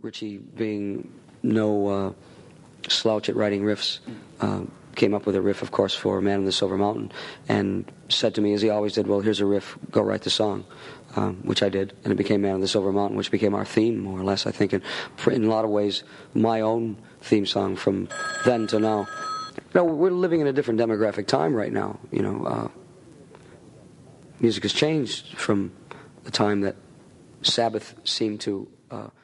Richie, being no slouch at writing riffs, came up with a riff, of course, for Man in the Silver Mountain, and said to me, as he always did, well, here's a riff, go write the song, which I did, and it became Man in the Silver Mountain, which became our theme, more or less, I think, and in a lot of ways, my own theme song from then to now. We're living in a different demographic time right now, music has changed from the time that Sabbath seemed to